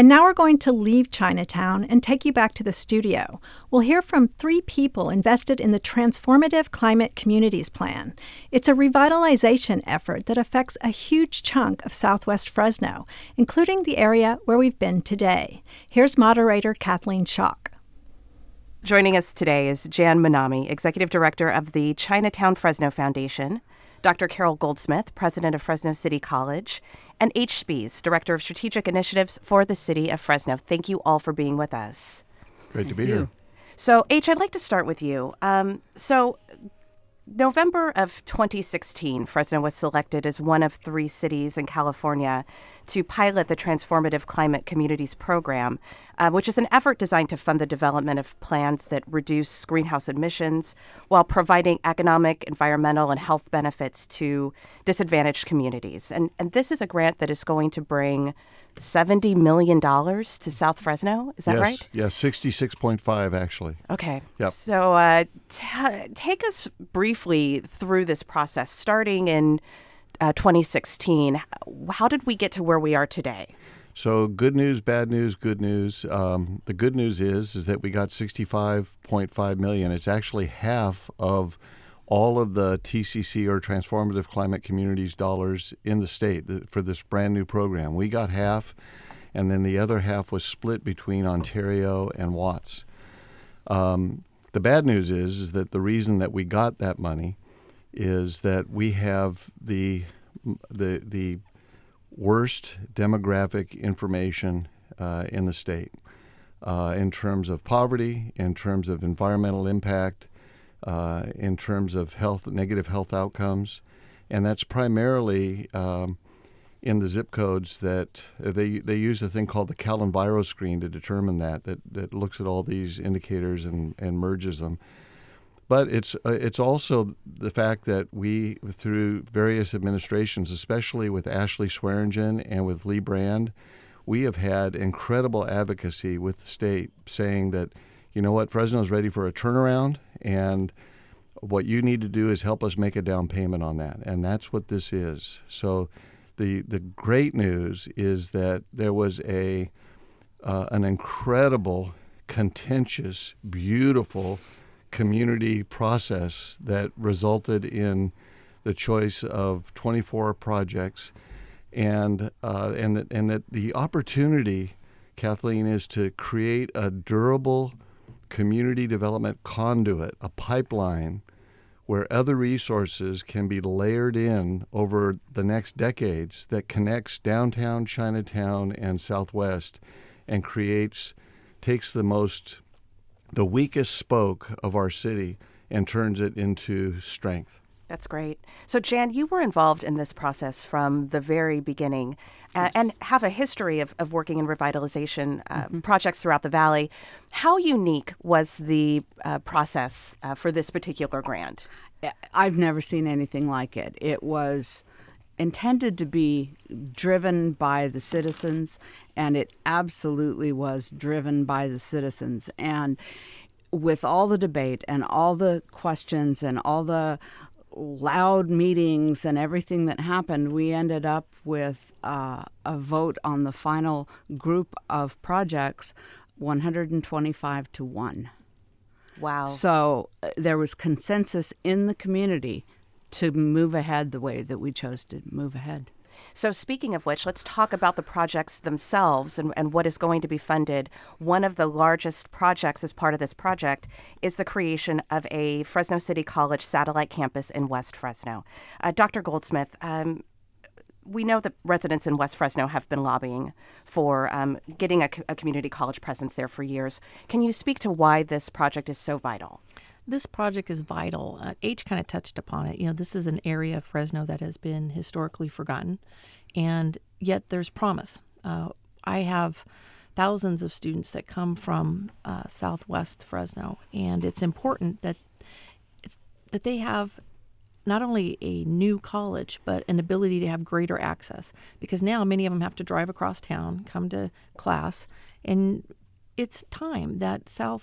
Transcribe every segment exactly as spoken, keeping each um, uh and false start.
And now we're going to leave Chinatown and take you back to the studio. We'll hear from three people invested in the Transformative Climate Communities Plan. It's a revitalization effort that affects a huge chunk of Southwest Fresno, including the area where we've been today. Here's moderator Kathleen Schock. Joining us today is Jan Manami, Executive Director of the Chinatown Fresno Foundation, Doctor Carol Goldsmith, President of Fresno City College, and H. Spies, Director of Strategic Initiatives for the City of Fresno. Thank you all for being with us. Great to be here. So, H, I'd like to start with you. Um, so, November of twenty sixteen, Fresno was selected as one of three cities in California to pilot the Transformative Climate Communities Program, uh, which is an effort designed to fund the development of plans that reduce greenhouse emissions while providing economic, environmental, and health benefits to disadvantaged communities. And, and this is a grant that is going to bring seventy million dollars to South Fresno. Is that yes, right? Yes, sixty-six point five actually. Okay. Yep. So uh, t- take us briefly through this process, starting in uh, twenty sixteen. How did we get to where we are today? So good news, bad news, good news. Um, the good news is is that we got sixty-five point five million dollars. It's actually half of all of the T C C or Transformative Climate Communities dollars in the state for this brand new program. We got half, and then the other half was split between Ontario and Watts. Um, the bad news is, is that the reason that we got that money is that we have the the the worst demographic information uh, in the state uh, in terms of poverty, in terms of environmental impact, Uh, in terms of health, negative health outcomes, and that's primarily um, in the zip codes that they they use a thing called the CalEnviro screen to determine that that that looks at all these indicators and, and merges them. But it's uh, it's also the fact that we, through various administrations, especially with Ashley Swearingen and with Lee Brand, we have had incredible advocacy with the state saying that, you know what, Fresno's ready for a turnaround, and what you need to do is help us make a down payment on that, and that's what this is. So the the great news is that there was a uh, an incredible, contentious, beautiful community process that resulted in the choice of twenty-four projects, and uh, and that and that the opportunity, Kathleen, is to create a durable community development conduit, a pipeline where other resources can be layered in over the next decades that connects downtown Chinatown and Southwest and creates, takes the most, the weakest spoke of our city and turns it into strength. That's great. So, Jan, you were involved in this process from the very beginning uh, yes. and have a history of, of working in revitalization uh, mm-hmm. projects throughout the Valley. How unique was the uh, process uh, for this particular grant? I've never seen anything like it. It was intended to be driven by the citizens, and it absolutely was driven by the citizens. And with all the debate and all the questions and all the loud meetings and everything that happened, we ended up with uh, a vote on the final group of projects, one hundred twenty-five to one. Wow. So uh, there was consensus in the community to move ahead the way that we chose to move ahead. So speaking of which, let's talk about the projects themselves and, and what is going to be funded. One of the largest projects as part of this project is the creation of a Fresno City College satellite campus in West Fresno. Uh, Doctor Goldsmith, um, we know that residents in West Fresno have been lobbying for um, getting a, a community college presence there for years. Can you speak to why this project is so vital? This project is vital. Uh, H kind of touched upon it. You know, this is an area of Fresno that has been historically forgotten, and yet there's promise. Uh, I have thousands of students that come from uh, Southwest Fresno, and it's important that it's that they have not only a new college, but an ability to have greater access, because now many of them have to drive across town, come to class, and it's time that South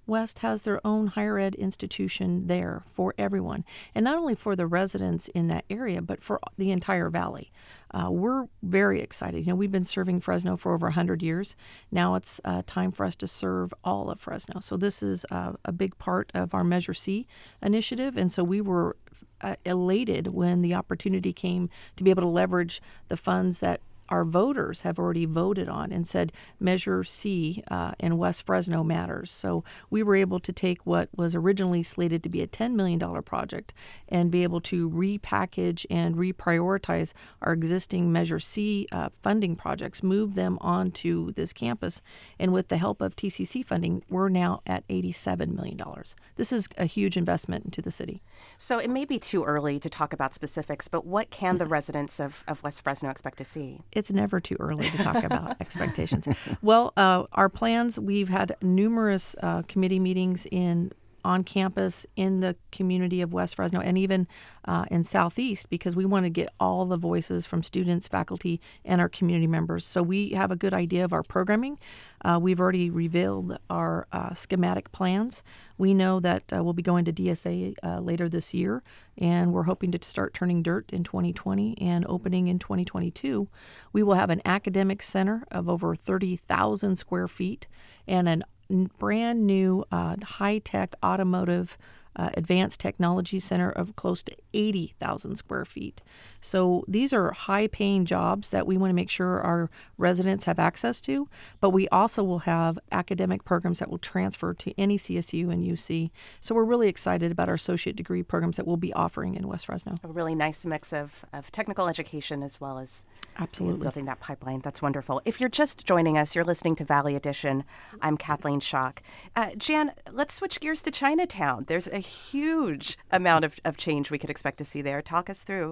West has their own higher ed institution there for everyone, and not only for the residents in that area, but for the entire valley. Uh, we're very excited. You know, we've been serving Fresno for over one hundred years. Now it's uh, time for us to serve all of Fresno. So this is uh, a big part of our Measure C initiative, and so we were uh, elated when the opportunity came to be able to leverage the funds that our voters have already voted on and said Measure C uh, in West Fresno matters. So we were able to take what was originally slated to be a ten million dollars project and be able to repackage and reprioritize our existing Measure C uh, funding projects, move them onto this campus. And with the help of T C C funding, we're now at eighty-seven million dollars. This is a huge investment into the city. So it may be too early to talk about specifics, but what can the residents of, of West Fresno expect to see? It's never too early to talk about expectations. Well, uh, our plans, we've had numerous uh, committee meetings in on campus in the community of West Fresno and even uh, in Southeast, because we want to get all the voices from students, faculty, and our community members. So we have a good idea of our programming. Uh, we've already revealed our uh, schematic plans. We know that uh, we'll be going to D S A uh, later this year, and we're hoping to start turning dirt in twenty twenty and opening in twenty twenty-two. We will have an academic center of over thirty thousand square feet and an brand new uh, high-tech automotive uh, advanced technology center of close to eighty thousand square feet. So these are high-paying jobs that we want to make sure our residents have access to, but we also will have academic programs that will transfer to any C S U and U C. So we're really excited about our associate degree programs that we'll be offering in West Fresno. A really nice mix of, of technical education as well as Absolutely. building that pipeline. That's wonderful. If you're just joining us, you're listening to Valley Edition. I'm Kathleen Schock. Uh, Jan, let's switch gears to Chinatown. There's a huge amount of, of change we could expect to see there. Talk us through.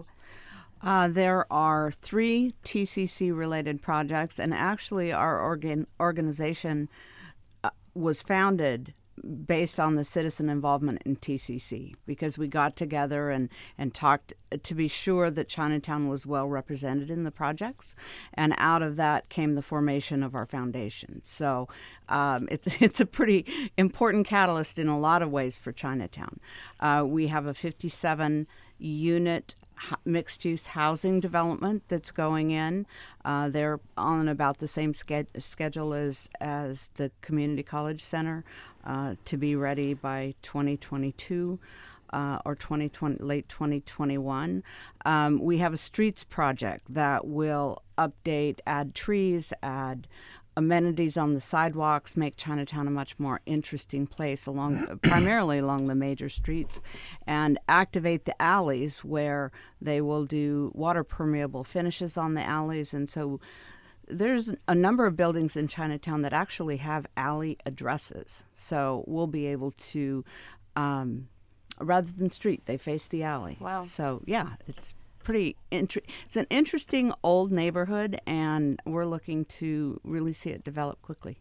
Uh, there are three T C C-related projects, and actually our organ- organization uh, was founded based on the citizen involvement in T C C, because we got together and, and talked to be sure that Chinatown was well represented in the projects, and out of that came the formation of our foundation. So um, it's it's a pretty important catalyst in a lot of ways for Chinatown. Uh, we have a fifty-seven unit mixed-use housing development that's going in. Uh, they're on about the same ske- schedule as, as the Community College Center uh, to be ready by twenty twenty-two uh, or twenty twenty, late twenty twenty-one. Um, we have a streets project that will update, add trees, add amenities on the sidewalks, make Chinatown a much more interesting place along, primarily along the major streets, and activate the alleys where they will do water permeable finishes on the alleys. And so there's a number of buildings in Chinatown that actually have alley addresses. So we'll be able to, um, rather than street, they face the alley. Wow. So yeah, it's pretty inter- it's an interesting old neighborhood, and we're looking to really see it develop quickly.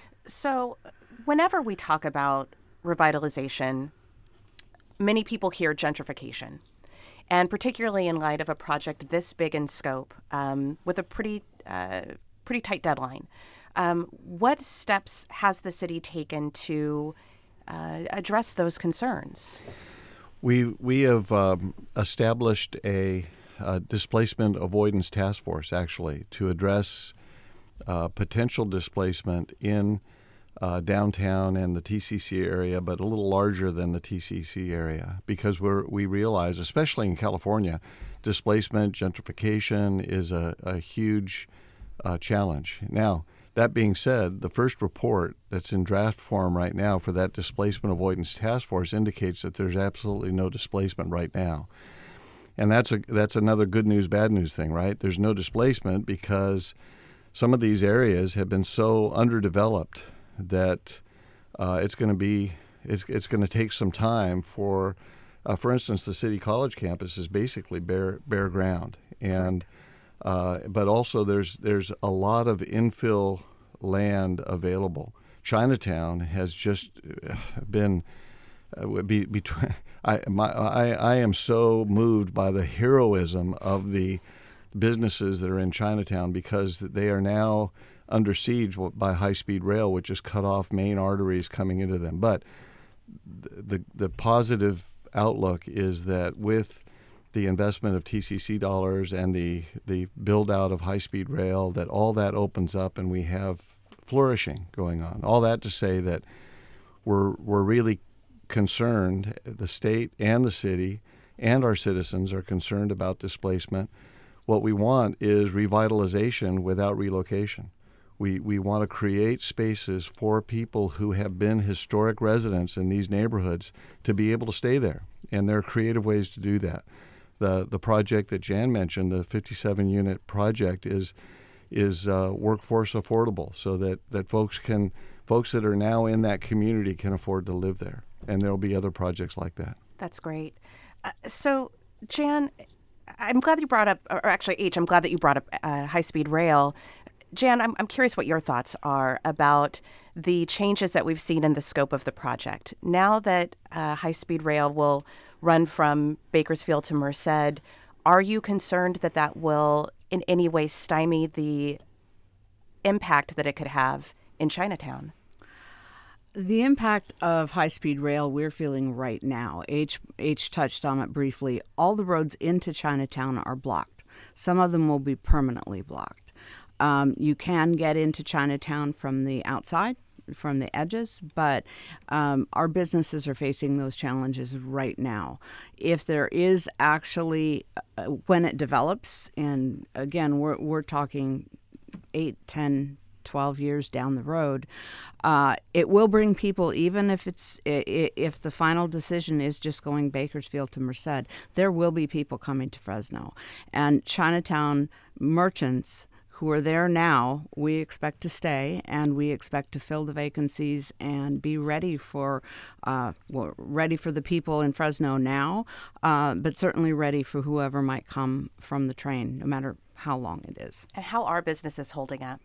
So whenever we talk about revitalization, many people hear gentrification, and particularly in light of a project this big in scope, um, with a pretty uh, pretty tight deadline. Um, what steps has the city taken to uh, address those concerns? We we have um, established a, a displacement avoidance task force, actually, to address uh, potential displacement in uh, downtown and the T C C area, but a little larger than the T C C area, because we're we realize, especially in California, displacement, gentrification is a, a huge uh, challenge. Now, that being said, the first report that's in draft form right now for that displacement avoidance task force indicates that there's absolutely no displacement right now. And that's a that's another good news, bad news thing, right? There's no displacement because some of these areas have been so underdeveloped that uh, it's going to be it's it's going to take some time for, uh, for instance, the City College campus is basically bare bare ground, and Uh, but also there's there's a lot of infill land available. Chinatown has just been uh, be, between. I, my, I I am so moved by the heroism of the businesses that are in Chinatown, because they are now under siege by high-speed rail, which has cut off main arteries coming into them. But the the positive outlook is that with the investment of T C C dollars and the the build-out of high-speed rail, that all that opens up and we have flourishing going on. All that to say that we're we're really concerned, the state and the city and our citizens are concerned about displacement. What we want is revitalization without relocation. We we want to create spaces for people who have been historic residents in these neighborhoods to be able to stay there, and there are creative ways to do that. The the project that Jan mentioned, the fifty-seven unit project, is is uh, workforce affordable, so that, that folks can folks that are now in that community can afford to live there, and there will be other projects like that. That's great. Uh, so, Jan, I'm glad you brought up, or actually, H, I'm glad that you brought up uh, high-speed rail. Jan, I'm, I'm curious what your thoughts are about the changes that we've seen in the scope of the project. Now that uh, high-speed rail will run from Bakersfield to Merced, are you concerned that that will in any way stymie the impact that it could have in Chinatown? The impact of high-speed rail we're feeling right now. H, H touched on it briefly. All the roads into Chinatown are blocked. Some of them will be permanently blocked. Um, you can get into Chinatown from the outside, from the edges, but um, our businesses are facing those challenges right now. If there is actually, uh, when it develops, and again, we're, we're talking eight, ten, twelve years down the road, uh, it will bring people, even if it's if the final decision is just going Bakersfield to Merced, there will be people coming to Fresno. And Chinatown merchants who are there now, we expect to stay, and we expect to fill the vacancies and be ready for uh, well, ready for the people in Fresno now, uh, but certainly ready for whoever might come from the train, no matter how long it is. And how are businesses holding up?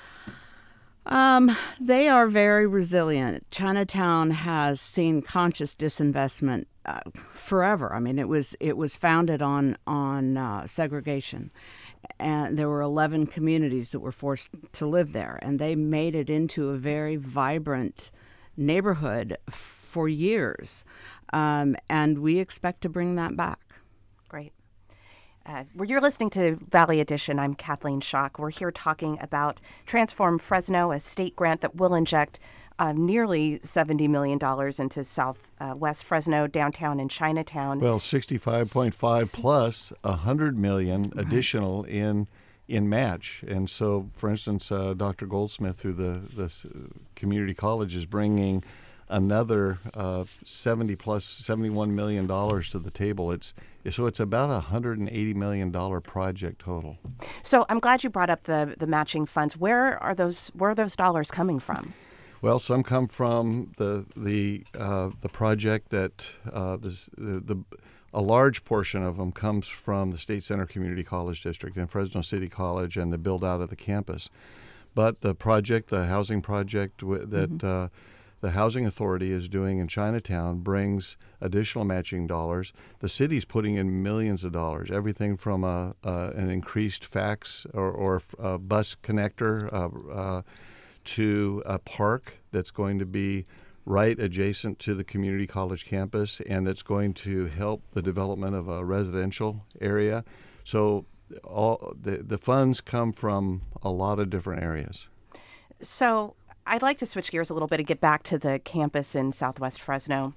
Um, they are very resilient. Chinatown has seen conscious disinvestment uh, forever. I mean, it was it was founded on on uh, segregation, and there were eleven communities that were forced to live there, and they made it into a very vibrant neighborhood for years, um, and we expect to bring that back. Great. Uh, well, you're listening to Valley Edition. I'm Kathleen Schock. We're here talking about Transform Fresno, a state grant that will inject uh, nearly seventy million dollars into Southwest uh, Fresno, downtown, and Chinatown. Well, sixty-five point five plus one hundred million dollars additional in in match. And so, for instance, uh, Doctor Goldsmith, through the, the community college, is bringing another uh, seventy plus seventy-one million dollars to the table. It's so it's about a one hundred eighty million dollars project total. So I'm glad you brought up the the matching funds. Where are those where are those dollars coming from? Well, some come from the the uh, the project that uh, this, the, the a large portion of them comes from the State Center Community College District and Fresno City College and the build out of the campus. But the project, the housing project w- that mm-hmm. uh, the Housing Authority is doing in Chinatown brings additional matching dollars. The city's putting in millions of dollars, everything from a, uh, an increased fax or, or a bus connector uh, uh, to a park that's going to be right adjacent to the community college campus, and that's going to help the development of a residential area. So all the, the funds come from a lot of different areas. So I'd like to switch gears a little bit and get back to the campus in Southwest Fresno.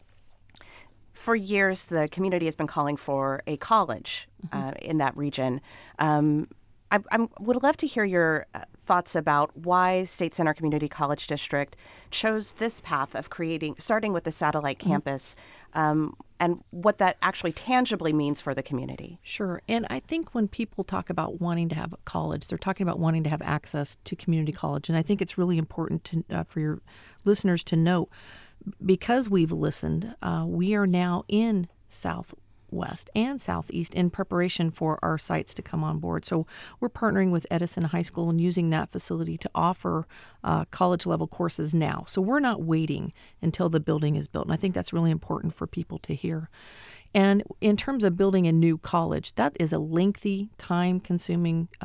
For years, the community has been calling for a college mm-hmm. uh, in that region. Um, I, I would love to hear your uh, thoughts about why State Center Community College District chose this path of creating, starting with the satellite mm-hmm. campus, um, and what that actually tangibly means for the community. Sure. And I think when people talk about wanting to have a college, they're talking about wanting to have access to community college. And I think it's really important to, uh, for your listeners to note, because we've listened, uh, we are now in Southwest and Southeast in preparation for our sites to come on board. So we're partnering with Edison High School and using that facility to offer uh, college-level courses now. So we're not waiting until the building is built, and I think that's really important for people to hear. And in terms of building a new college, that is a lengthy, time-consuming um,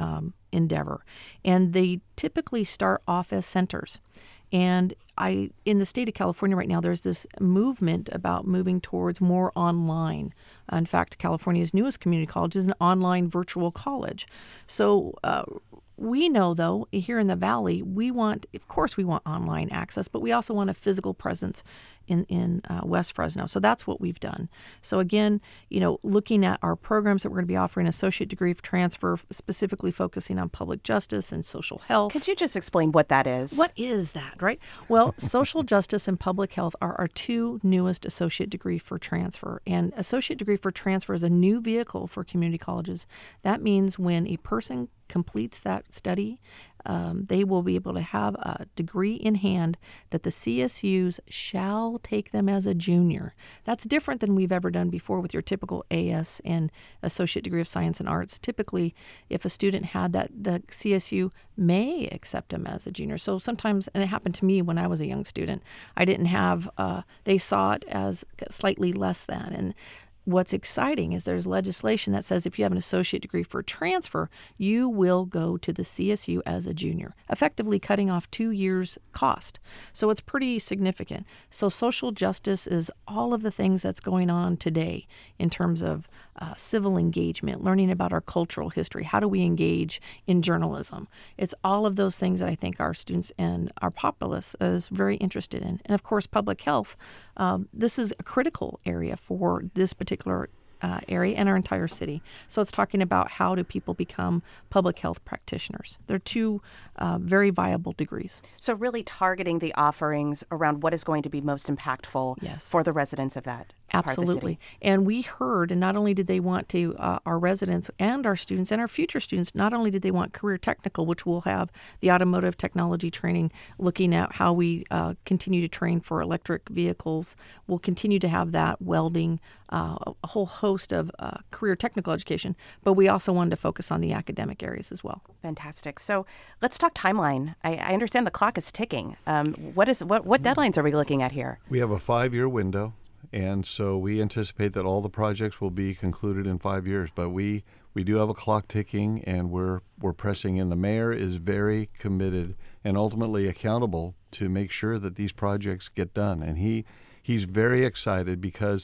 endeavor. And they typically start off as centers. And I, in the state of California right now, there's this movement about moving towards more online. In fact, California's newest community college is an online virtual college. So uh, we know, though, here in the Valley, we want, of course, we want online access, but we also want a physical presence in, in uh, West Fresno. So that's what we've done. So again, you know, looking at our programs that we're going to be offering, associate degree transfer, specifically focusing on public justice and social health. Could you just explain what that is? What is that, right? Well, social justice and public health are our two newest associate degree for transfer. And associate degree for transfer is a new vehicle for community colleges. That means when a person completes that study, um, they will be able to have a degree in hand that the C S Us shall take them as a junior. That's different than we've ever done before with your typical A S and Associate Degree of Science and Arts. Typically, if a student had that, the C S U may accept them as a junior. So sometimes, and it happened to me when I was a young student, I didn't have, uh, they saw it as slightly less than. And what's exciting is there's legislation that says if you have an associate degree for transfer, you will go to the C S U as a junior, effectively cutting off two years' cost. So it's pretty significant. So social justice is all of the things that's going on today in terms of uh, civil engagement, learning about our cultural history. How do we engage in journalism? It's all of those things that I think our students and our populace is very interested in. And of course, public health. Um, this is a critical area for this particular Uh, area and our entire city. So it's talking about how do people become public health practitioners. They're two uh, very viable degrees. So really targeting the offerings around what is going to be most impactful Yes. for the residents of that part of the Absolutely. city. And we heard, and not only did they want to, uh, our residents and our students and our future students, not only did they want career technical, which will have the automotive technology training, looking at how we uh, continue to train for electric vehicles. We'll continue to have that, welding, uh, a whole host of uh, career technical education, but we also wanted to focus on the academic areas as well. Fantastic. So let's talk timeline. I, I understand the clock is ticking. Um, what is what, what deadlines are we looking at here? We have a five-year window, and so we anticipate that all the projects will be concluded in five years. But we, we do have a clock ticking, and we're we're pressing in. The mayor is very committed and ultimately accountable to make sure that these projects get done, and he he's very excited because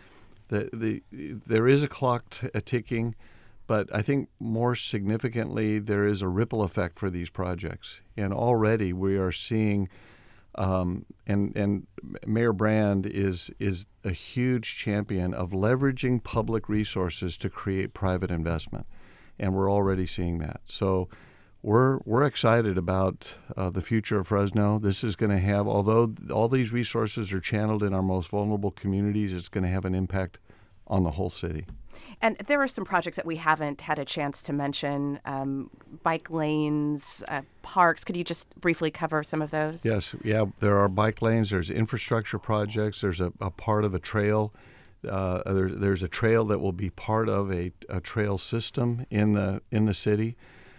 the the there is a clock t- a ticking. But I think more significantly, there is a ripple effect for these projects. And already we are seeing, um, and, and Mayor Brand is, is a huge champion of leveraging public resources to create private investment. And we're already seeing that. So we're, we're excited about uh, the future of Fresno. This is going to have, although all these resources are channeled in our most vulnerable communities, it's going to have an impact on the whole city. And there are some projects that we haven't had a chance to mention, um, bike lanes, uh, parks. Could you just briefly cover some of those? Yes. Yeah, there are bike lanes. There's infrastructure projects. There's a, a part of a trail. Uh, there, there's a trail that will be part of a, a trail system in the in the city.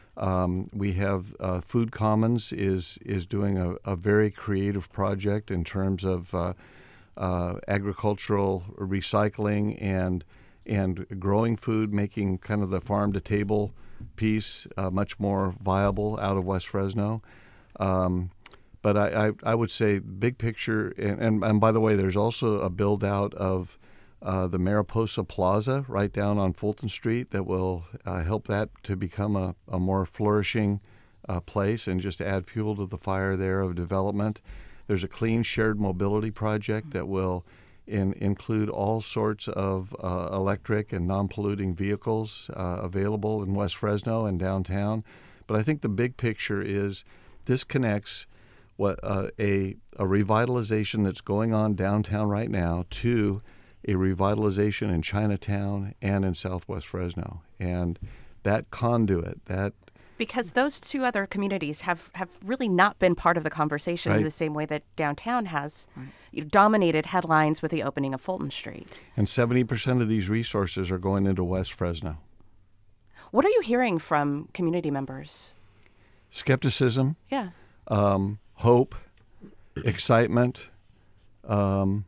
Um, we have uh, Food Commons is is doing a, a very creative project in terms of uh, uh, agricultural recycling and and growing food, making kind of the farm-to-table piece uh, much more viable out of West Fresno. Um, but I, I, I would say big picture, and, and, and by the way, there's also a build-out of uh, the Mariposa Plaza right down on Fulton Street that will uh, help that to become a, a more flourishing uh, place and just add fuel to the fire there of development. There's a clean shared mobility project that will In, include all sorts of uh, electric and non-polluting vehicles uh, available in West Fresno and downtown. But I think the big picture is this connects what uh, a, a revitalization that's going on downtown right now to a revitalization in Chinatown and in Southwest Fresno. And that conduit, that Because those two other communities have, have really not been part of the conversation Right. in the same way that downtown has you know, dominated headlines with the opening of Fulton Street. and seventy percent of these resources are going into West Fresno. What are you hearing from community members? Skepticism, Yeah. um, hope, excitement, um,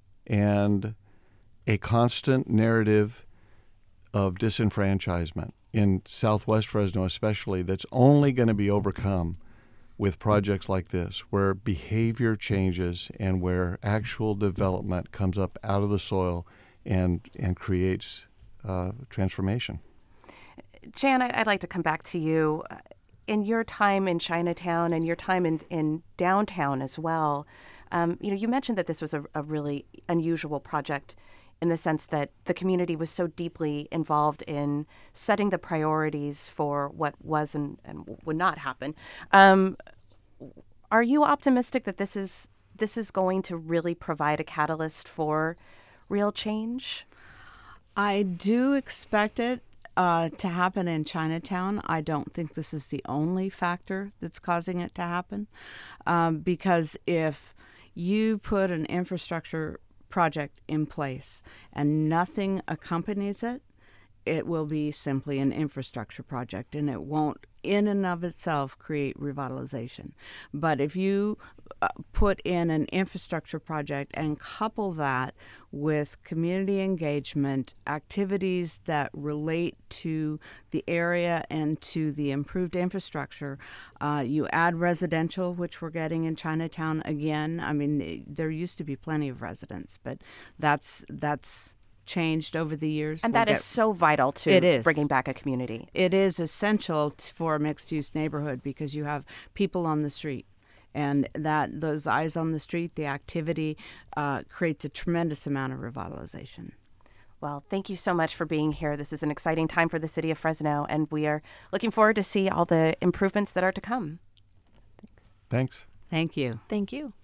and a constant narrative of disenfranchisement. in Southwest Fresno especially, that's only going to be overcome with projects like this, where behavior changes and where actual development comes up out of the soil and and creates uh, transformation. Jan, I'd like to come back to you. In your time in Chinatown and your time in, in downtown as well, um, you know, you mentioned that this was a, a really unusual project in the sense that the community was so deeply involved in setting the priorities for what was and, and would not happen. Um, are you optimistic that this is this is going to really provide a catalyst for real change? I do expect it uh, to happen in Chinatown. I don't think this is the only factor that's causing it to happen, um, because if you put an infrastructure project in place and nothing accompanies it, it will be simply an infrastructure project, and it won't in and of itself create revitalization. But if you uh, put in an infrastructure project and couple that with community engagement, activities that relate to the area and to the improved infrastructure, uh, you add residential, which we're getting in Chinatown again. I mean, there used to be plenty of residents, but that's that's changed over the years. And We'll that get, is so vital to it is. bringing back a community. It is essential t- for a mixed-use neighborhood because you have people on the street. And that those eyes on the street, the activity, uh, creates a tremendous amount of revitalization. Well, thank you so much for being here. This is an exciting time for the city of Fresno, and we are looking forward to see all the improvements that are to come. Thanks. Thank you. Thank you.